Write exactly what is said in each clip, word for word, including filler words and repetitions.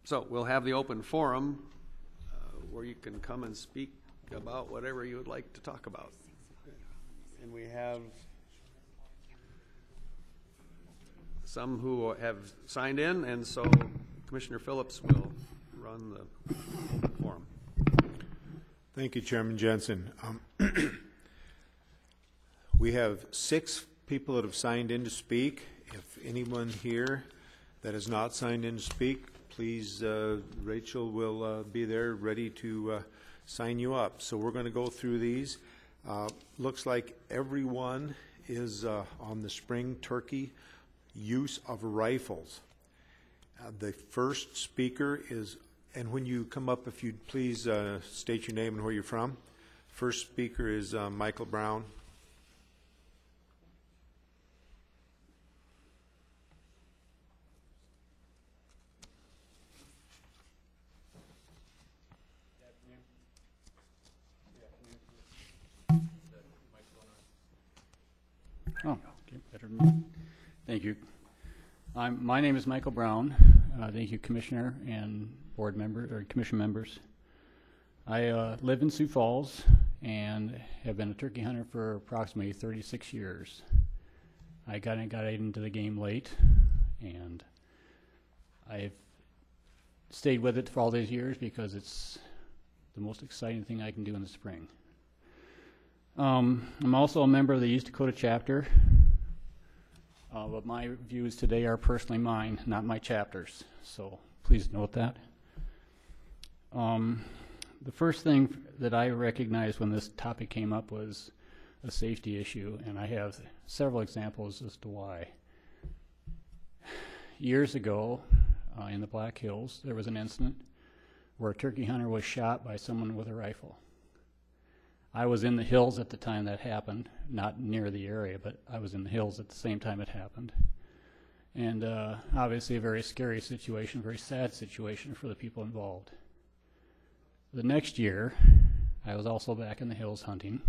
so we'll have the open forum uh, where you can come and speak about whatever you would like to talk about. And we have some who have signed in, and so Commissioner Phillips will run the open forum. Thank you, Chairman Jensen. Um, we have six people that have signed in to speak. If anyone here that has not signed in to speak, please, uh, Rachel will uh, be there ready to uh, sign you up. So we're going to go through these. Uh, looks like everyone is uh, on the spring turkey use of rifles. Uh, the first speaker is, and when you come up, if you'd please uh, state your name and where you're from. First speaker is uh, Michael Brown. Oh, okay, better than me. Thank you. I'm, my name is Michael Brown. Uh, thank you, Commissioner and board members or commission members. I uh, live in Sioux Falls and have been a turkey hunter for approximately thirty-six years. I got, got into the game late, and I've stayed with it for all these years because it's the most exciting thing I can do in the spring. Um, I'm also a member of the East Dakota chapter, uh, but my views today are personally mine, not my chapter's, so please note that. Um, the first thing that I recognized when this topic came up was a safety issue, and I have several examples as to why. Years ago, uh, in the Black Hills, there was an incident where a turkey hunter was shot by someone with a rifle. I was in the hills at the time that happened, not near the area, but I was in the hills at the same time it happened. And uh, obviously a very scary situation, very sad situation for the people involved. The next year, I was also back in the hills hunting.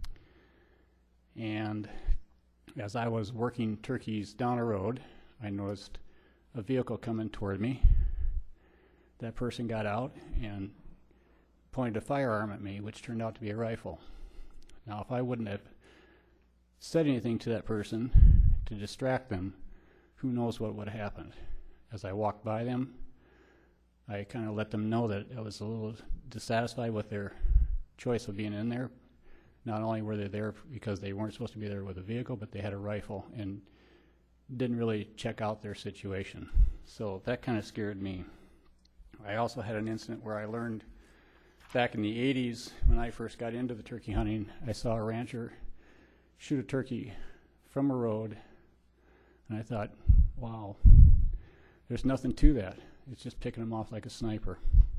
And as I was working turkeys down a road, I noticed a vehicle coming toward me. That person got out and pointed a firearm at me, which turned out to be a rifle. Now, if I wouldn't have said anything to that person to distract them, who knows what would have happened. As I walked by them, I kind of let them know that I was a little dissatisfied with their choice of being in there. Not only were they there because they weren't supposed to be there with a vehicle, but they had a rifle and didn't really check out their situation. So that kind of scared me. I also had an incident where I learned back in the eighties, when I first got into the turkey hunting, I saw a rancher shoot a turkey from a road, and I thought, wow, there's nothing to that. It's just picking them off like a sniper.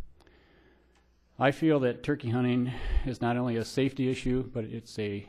I feel that turkey hunting is not only a safety issue, but it's a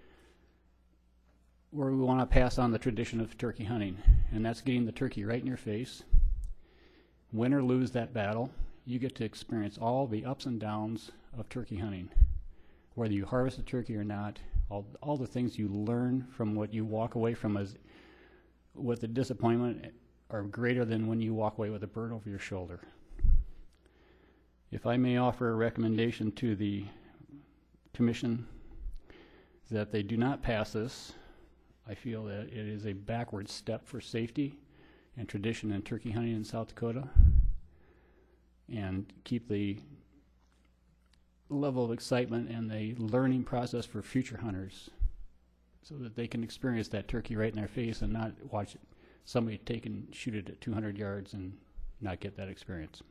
where we want to pass on the tradition of turkey hunting, and that's getting the turkey right in your face. Win or lose that battle, you get to experience all the ups and downs of turkey hunting. Whether you harvest a turkey or not, all, all the things you learn from what you walk away from as with the disappointment are greater than when you walk away with a bird over your shoulder. If I may offer a recommendation to the commission that they do not pass this, I feel that it is a backward step for safety and tradition in turkey hunting in South Dakota, and keep the level of excitement and the learning process for future hunters so that they can experience that turkey right in their face and not watch somebody take and shoot it at two hundred yards and not get that experience.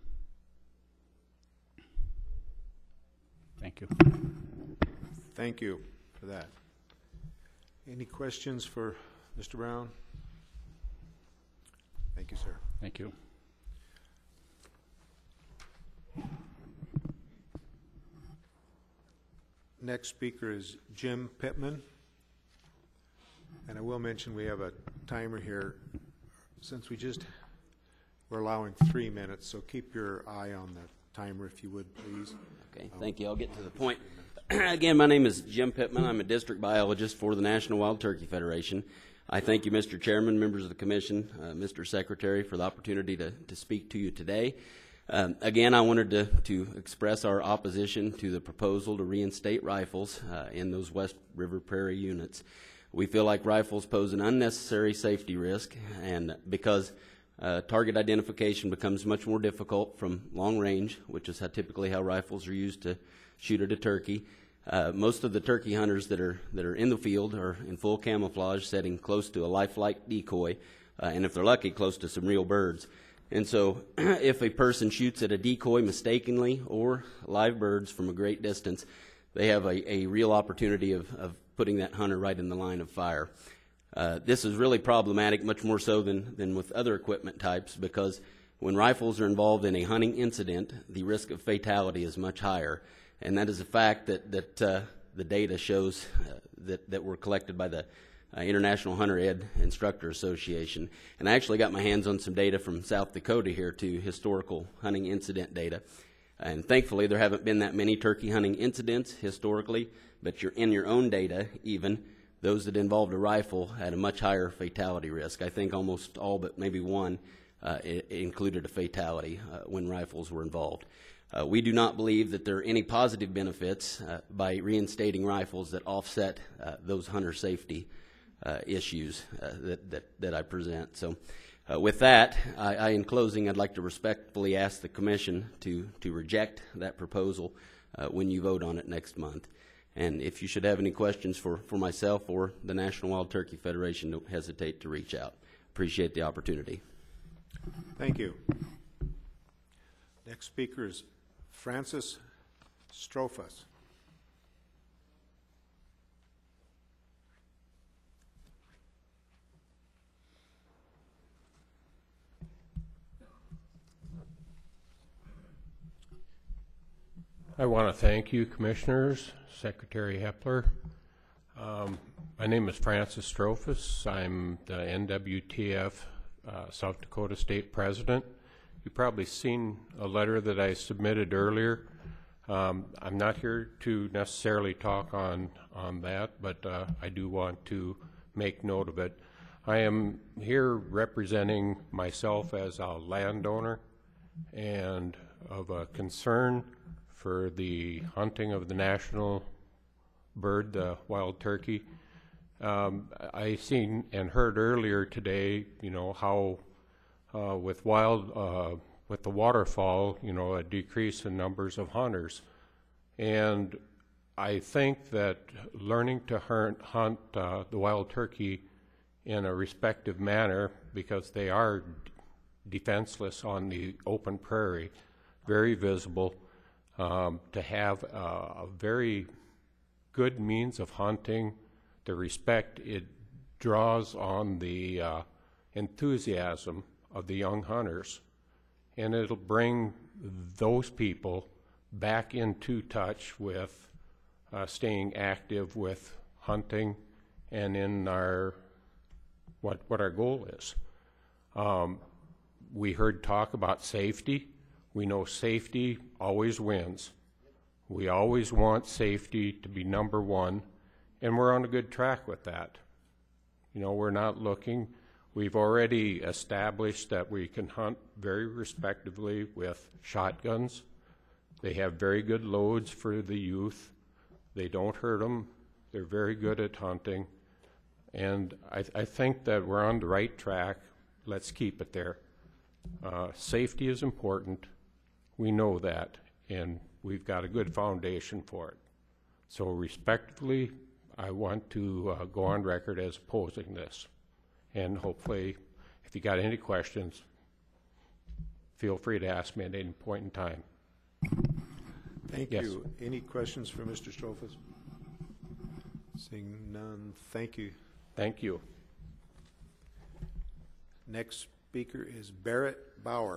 Thank you. Thank you for that. Any questions for Mister Brown? Thank you, sir. Thank you. Next speaker is Jim Pittman. And I will mention we have a timer here. Since we just, we're allowing three minutes, so keep your eye on the timer if you would, please. Okay, thank you. I'll get to the point. Again, my name is Jim Pittman. I'm a district biologist for the National Wild Turkey Federation. I thank you, Mister Chairman, members of the Commission, uh, Mister Secretary, for the opportunity to, to speak to you today. Um, again, I wanted to, to express our opposition to the proposal to reinstate rifles uh, in those West River Prairie units. We feel like rifles pose an unnecessary safety risk, and because uh, target identification becomes much more difficult from long range, which is how typically how rifles are used to shoot at a turkey. Uh, most of the turkey hunters that are that are in the field are in full camouflage, setting close to a lifelike decoy, uh, and if they're lucky, close to some real birds. And so if a person shoots at a decoy mistakenly or live birds from a great distance, they have a, a real opportunity of, of putting that hunter right in the line of fire. Uh, this is really problematic, much more so than, than with other equipment types, because when rifles are involved in a hunting incident, the risk of fatality is much higher. And that is a fact that, that uh, the data shows uh, that, that were collected by the Uh, International Hunter Ed Instructor Association. And I actually got my hands on some data from South Dakota here too, historical hunting incident data. And thankfully there haven't been that many turkey hunting incidents historically, but you're in your own data even, those that involved a rifle had a much higher fatality risk. I think almost all but maybe one uh, it, it included a fatality uh, when rifles were involved. Uh, we do not believe that there are any positive benefits uh, by reinstating rifles that offset uh, those hunter safety Uh, issues uh, that, that, that I present. So uh, with that, I, I, in closing, I'd like to respectfully ask the Commission to, to reject that proposal uh, when you vote on it next month. And if you should have any questions for, for myself or the National Wild Turkey Federation, don't hesitate to reach out. Appreciate the opportunity. Thank you. Next speaker is Francis Strofus. I want to thank you, Commissioners, Secretary Hepler. Um, my name is Francis Strofus. I'm the N W T F uh, South Dakota State President. You've probably seen a letter that I submitted earlier. Um, I'm not here to necessarily talk on, on that, but uh, I do want to make note of it. I am here representing myself as a landowner and of a concern for the hunting of the national bird, the wild turkey. Um, I seen and heard earlier today, you know, how uh, with wild, uh, with the waterfall, you know, a decrease in numbers of hunters. And I think that learning to hunt, hunt uh, the wild turkey in a respective manner, because they are defenseless on the open prairie, very visible, Um, to have uh, a very good means of hunting, the respect it draws on the uh, enthusiasm of the young hunters. And it'll bring those people back into touch with uh, staying active with hunting and in our, what, what our goal is. Um, we heard talk about safety. We know safety always wins. We always want safety to be number one, and we're on a good track with that. You know, we're not looking. We've already established that we can hunt very respectively with shotguns. They have very good loads for the youth. They don't hurt them. They're very good at hunting. And I, I think that we're on the right track. Let's keep it there. Uh, safety is important. We know that, and we've got a good foundation for it. So respectfully, I want to uh, go on record as opposing this. And hopefully, if you got any questions, feel free to ask me at any point in time. Thank Yes. you. Any questions for Mister Strofus? Seeing none, thank you. Thank you. Next speaker is Barrett Bauer.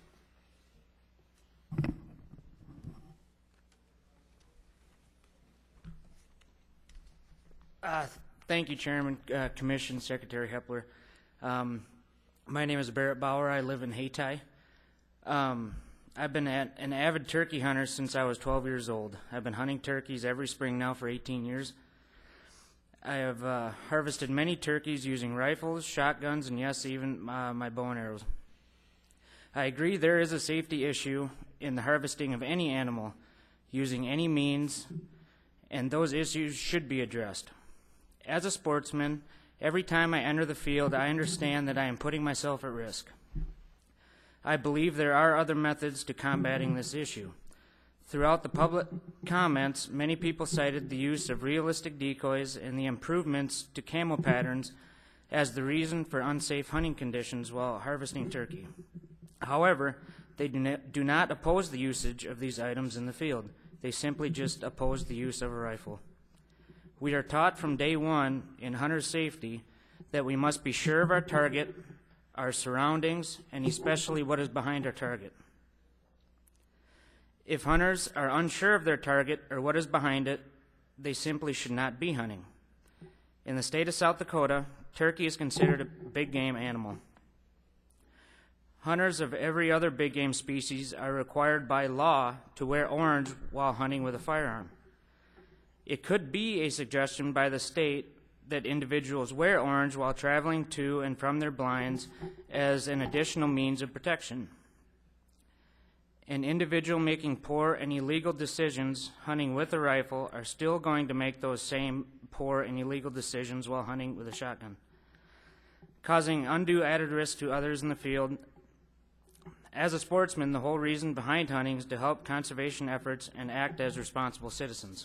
Uh, thank you, Chairman, uh, Commission, Secretary Hepler. Um, my name is Barrett Bauer. I live in Hayti. Um, I've been at, an avid turkey hunter since I was twelve years old. I've been hunting turkeys every spring now for eighteen years. I have uh, harvested many turkeys using rifles, shotguns, and yes, even uh, my bow and arrows. I agree there is a safety issue in the harvesting of any animal using any means, and those issues should be addressed. As a sportsman, every time I enter the field, I understand that I am putting myself at risk. I believe there are other methods to combating this issue. Throughout the public comments, many people cited the use of realistic decoys and the improvements to camo patterns as the reason for unsafe hunting conditions while harvesting turkey. However, they do not, do not oppose the usage of these items in the field. They simply just oppose the use of a rifle. We are taught from day one in hunter safety that we must be sure of our target, our surroundings, and especially what is behind our target. If hunters are unsure of their target or what is behind it, they simply should not be hunting. In the state of South Dakota, turkey is considered a big game animal. Hunters of every other big game species are required by law to wear orange while hunting with a firearm. It could be a suggestion by the state that individuals wear orange while traveling to and from their blinds as an additional means of protection. An individual making poor and illegal decisions hunting with a rifle are still going to make those same poor and illegal decisions while hunting with a shotgun, causing undue added risk to others in the field. As a sportsman, the whole reason behind hunting is to help conservation efforts and act as responsible citizens.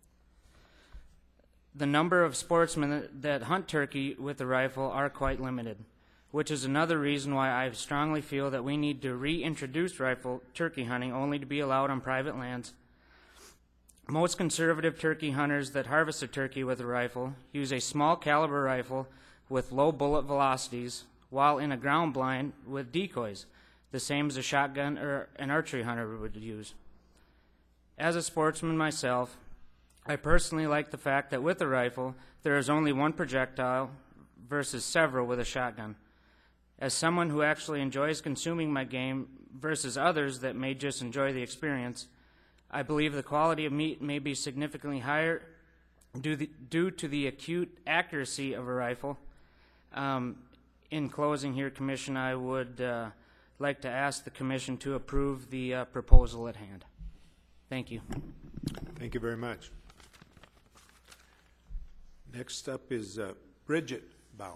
The number of sportsmen that hunt turkey with a rifle are quite limited, which is another reason why I strongly feel that we need to reintroduce rifle turkey hunting only to be allowed on private lands. Most conservative turkey hunters that harvest a turkey with a rifle use a small caliber rifle with low bullet velocities while in a ground blind with decoys, the same as a shotgun or an archery hunter would use. As a sportsman myself, I personally like the fact that with a rifle, there is only one projectile versus several with a shotgun. As someone who actually enjoys consuming my game versus others that may just enjoy the experience, I believe the quality of meat may be significantly higher due, the, due to the acute accuracy of a rifle. Um, in closing here, Commission, I would uh, like to ask the Commission to approve the uh, proposal at hand. Thank you. Thank you very much. Next up is uh, Bridget Bauer.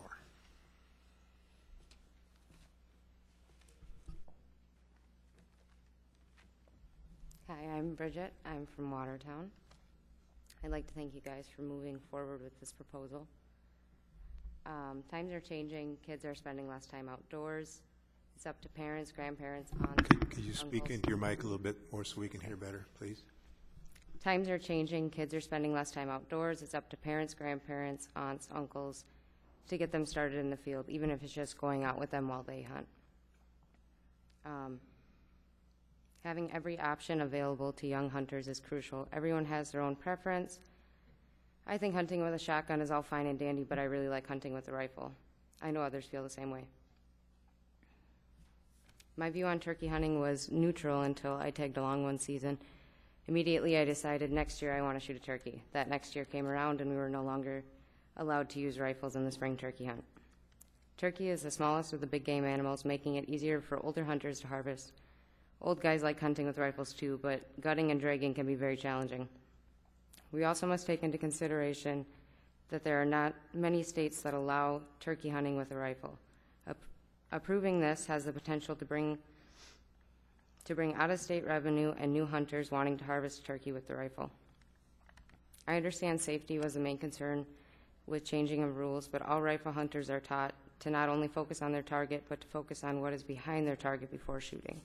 Hi, I'm Bridget. I'm from Watertown. I'd like to thank you guys for moving forward with this proposal. Um, times are changing. Kids are spending less time outdoors. It's up to parents, grandparents, aunts. Could, could you speak uncles. into your mic a little bit more so we can hear better, please? Times are changing. Kids are spending less time outdoors. It's up to parents, grandparents, aunts, uncles to get them started in the field, even if it's just going out with them while they hunt. Um, having every option available to young hunters is crucial. Everyone has their own preference. I think hunting with a shotgun is all fine and dandy, but I really like hunting with a rifle. I know others feel the same way. My view on turkey hunting was neutral until I tagged along one season. Immediately, I decided next year I want to shoot a turkey. That next year came around, and we were no longer allowed to use rifles in the spring turkey hunt. Turkey is the smallest of the big game animals, making it easier for older hunters to harvest. Old guys like hunting with rifles too, but gutting and dragging can be very challenging. We also must take into consideration that there are not many states that allow turkey hunting with a rifle. Ap- approving this has the potential to bring to bring out-of-state revenue and new hunters wanting to harvest turkey with the rifle. I understand safety was the main concern with changing of rules, but all rifle hunters are taught to not only focus on their target, but to focus on what is behind their target before shooting.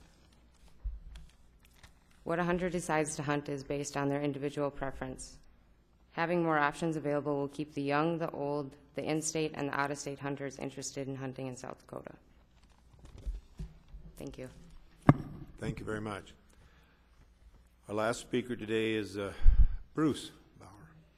What a hunter decides to hunt is based on their individual preference. Having more options available will keep the young, the old, the in-state, and the out-of-state hunters interested in hunting in South Dakota. Thank you. Thank you very much. Our last speaker today is uh, Bruce Bauer.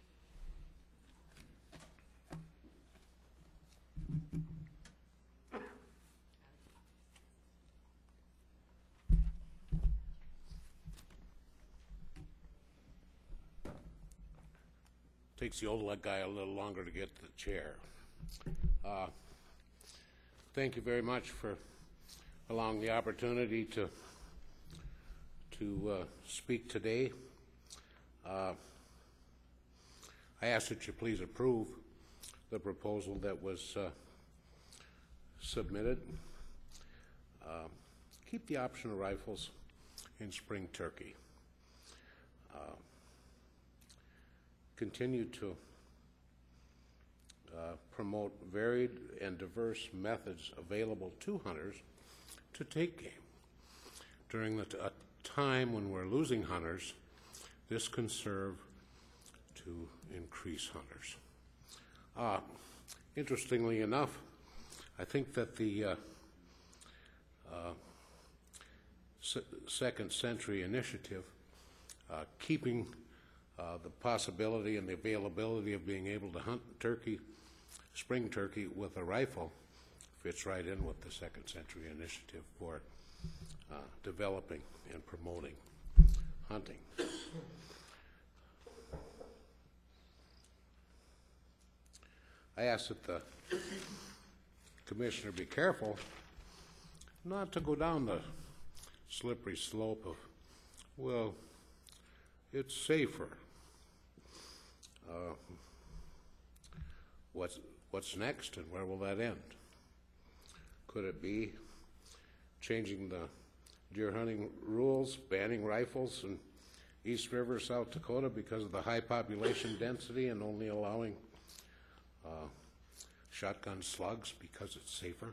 Takes the old guy a little longer to get to the chair. Uh, thank you very much for allowing the opportunity to to uh, speak today. Uh, I ask that you please approve the proposal that was uh, submitted. Uh, keep the optional rifles in spring turkey. Uh, continue to uh, promote varied and diverse methods available to hunters to take game. During the t a time when we're losing hunters, this can serve to increase hunters. Uh, interestingly enough, I think that the uh, uh, se Second Century Initiative, uh, keeping uh, the possibility and the availability of being able to hunt turkey, spring turkey with a rifle, fits right in with the Second Century Initiative for uh, developing and promoting hunting. I ask that the Commissioner be careful not to go down the slippery slope of, well, it's safer. Uh, what's, what's next and where will that end? Could it be changing the deer hunting rules, banning rifles in East River, South Dakota because of the high population density and only allowing uh, shotgun slugs because it's safer?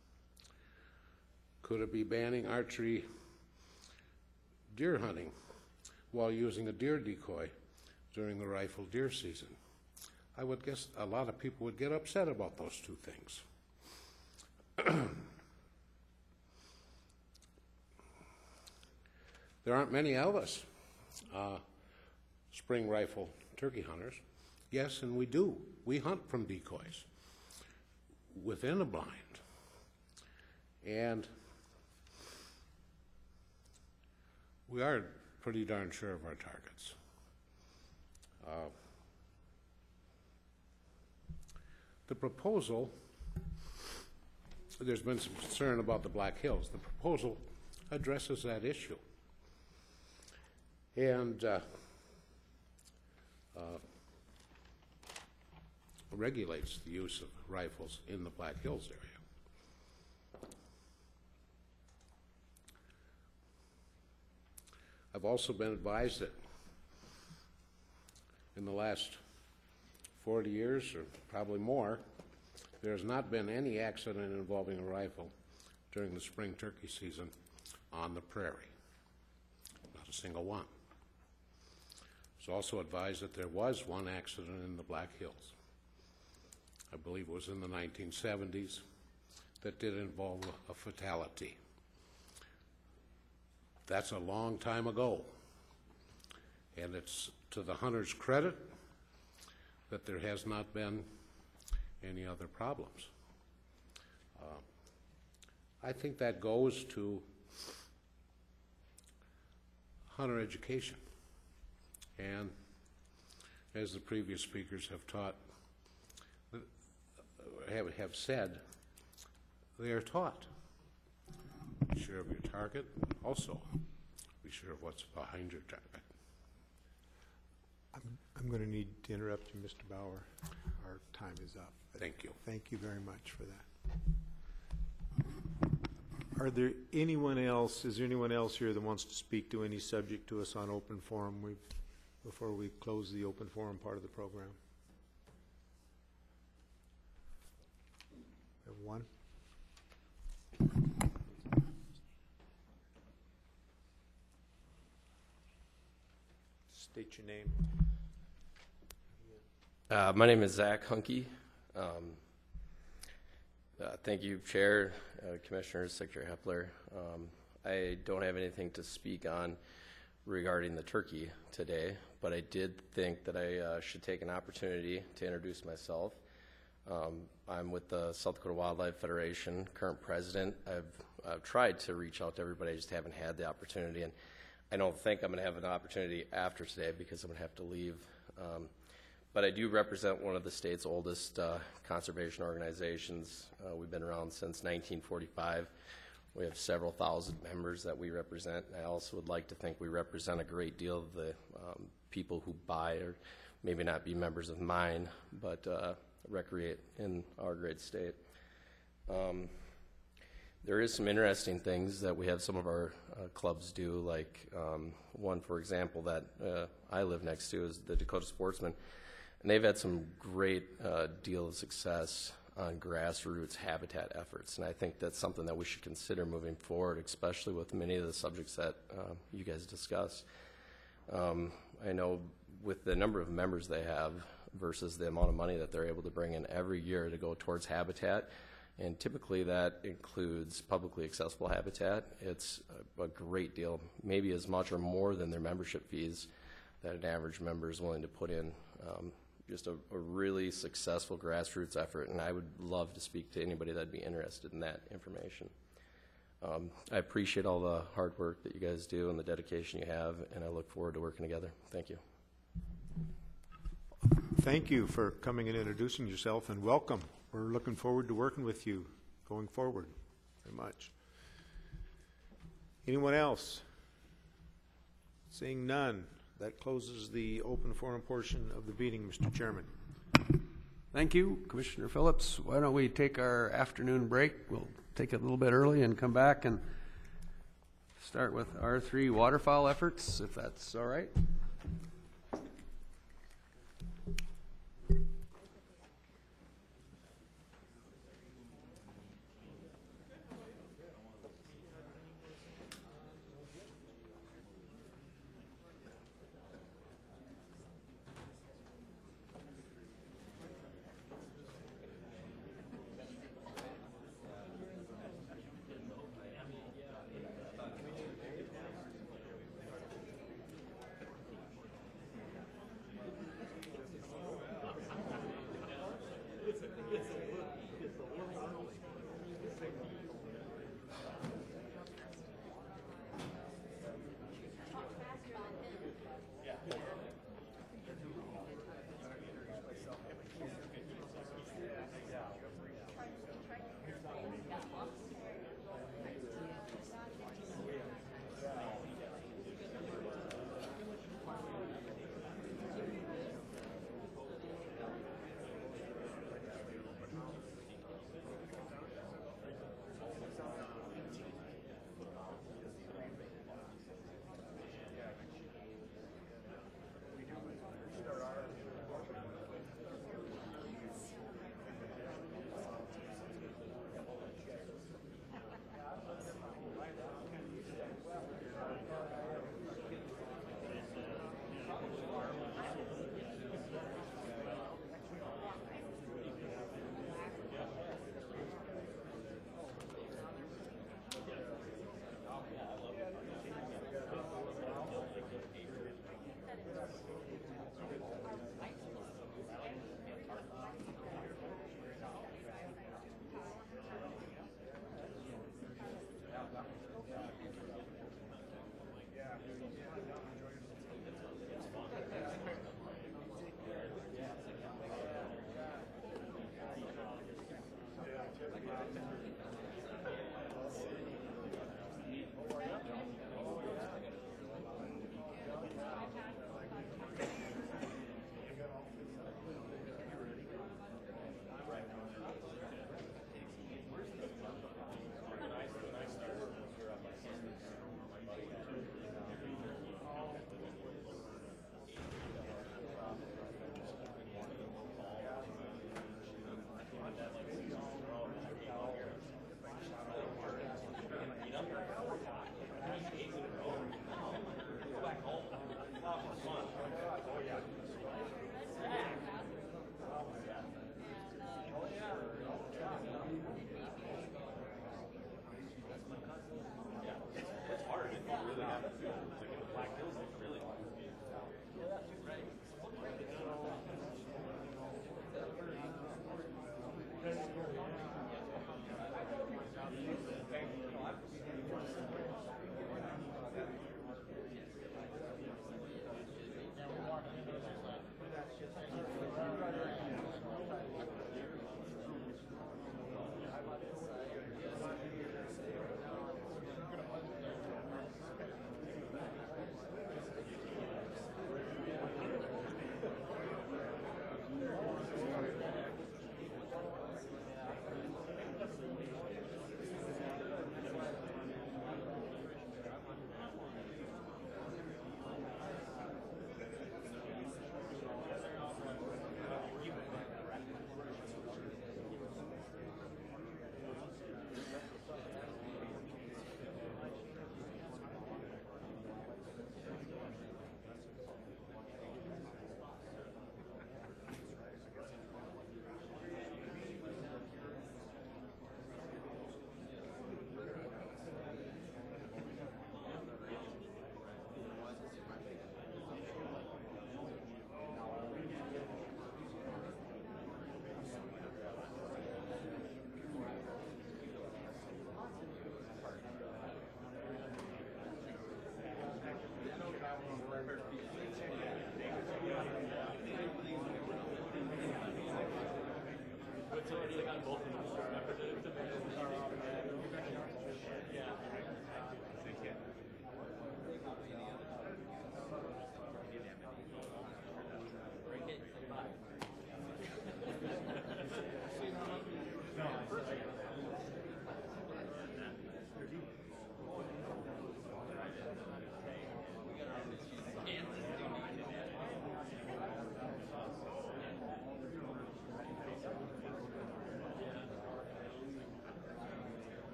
Could it be banning archery deer hunting while using a deer decoy during the rifle deer season? I would guess a lot of people would get upset about those two things. There aren't many of us uh, spring rifle turkey hunters. Yes, and we do. We hunt from decoys within a blind. And we are pretty darn sure of our targets. Uh, the proposal, there's been some concern about the Black Hills. The proposal addresses that issue. And uh, uh, regulates the use of rifles in the Black Hills area. I've also been advised that in the last forty years, or probably more, there has not been any accident involving a rifle during the spring turkey season on the prairie. Not a single one. I was also advised that there was one accident in the Black Hills. I believe it was in the nineteen seventies, that did involve a fatality. That's a long time ago. And it's to the hunter's credit that there has not been any other problems. Uh, I think that goes to hunter education. And as the previous speakers have taught, have, have said, they are taught. Be sure of your target. Also, be sure of what's behind your target. I'm, I'm going to need to interrupt you, Mister Bauer. Our time is up. Thank you. Thank you very much for that. Are there anyone else, is there anyone else here that wants to speak to any subject to us on open forum we've, before we close the open forum part of the program? We have one. State your name. Uh, my name is Zach Hunke. Um, uh, thank you, Chair, uh, Commissioners, Secretary Hepler. Um, I don't have anything to speak on regarding the turkey today, but I did think that I uh, should take an opportunity to introduce myself. Um, I'm with the South Dakota Wildlife Federation, current president. I've, I've tried to reach out to everybody, I just haven't had the opportunity, and I don't think I'm going to have an opportunity after today because I'm going to have to leave. Um, but I do represent one of the state's oldest uh, conservation organizations. Uh, we've been around since nineteen forty-five We have several thousand members that we represent. I also would like to think we represent a great deal of the um, people who buy or maybe not be members of mine, but uh, recreate in our great state. Um, there is some interesting things that we have some of our uh, clubs do, like um, one, for example, that uh, I live next to is the Dakota Sportsman, and they've had some great uh, deal of success on grassroots habitat efforts, and I think that's something that we should consider moving forward, especially with many of the subjects that uh, you guys discuss. Um, I know with the number of members they have versus the amount of money that they're able to bring in every year to go towards habitat, and typically that includes publicly accessible habitat. It's a, a great deal, maybe as much or more than their membership fees that an average member is willing to put in. Um, just a, a really successful grassroots effort, and I would love to speak to anybody that'd be interested in that information. Um, I appreciate all the hard work that you guys do and the dedication you have, and I look forward to working together. Thank you. Thank you for coming and introducing yourself, and welcome. We're looking forward to working with you going forward very much. Anyone else? Seeing none, that closes the open forum portion of the meeting, Mister Chairman. Thank you, Commissioner Phillips. Why don't we take our afternoon break? We'll take it a little bit early and come back and start with R three waterfowl efforts, if that's all right.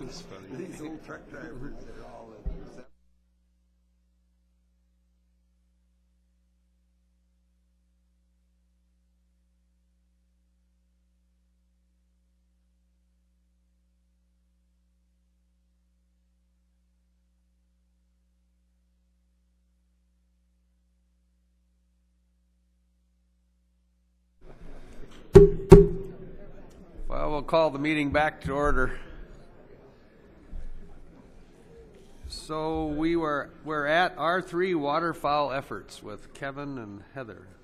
That's funny. These old truck drivers, they're all. Well, we'll call the meeting back to order. So we were, we're at R three waterfowl efforts with Kevin and Heather.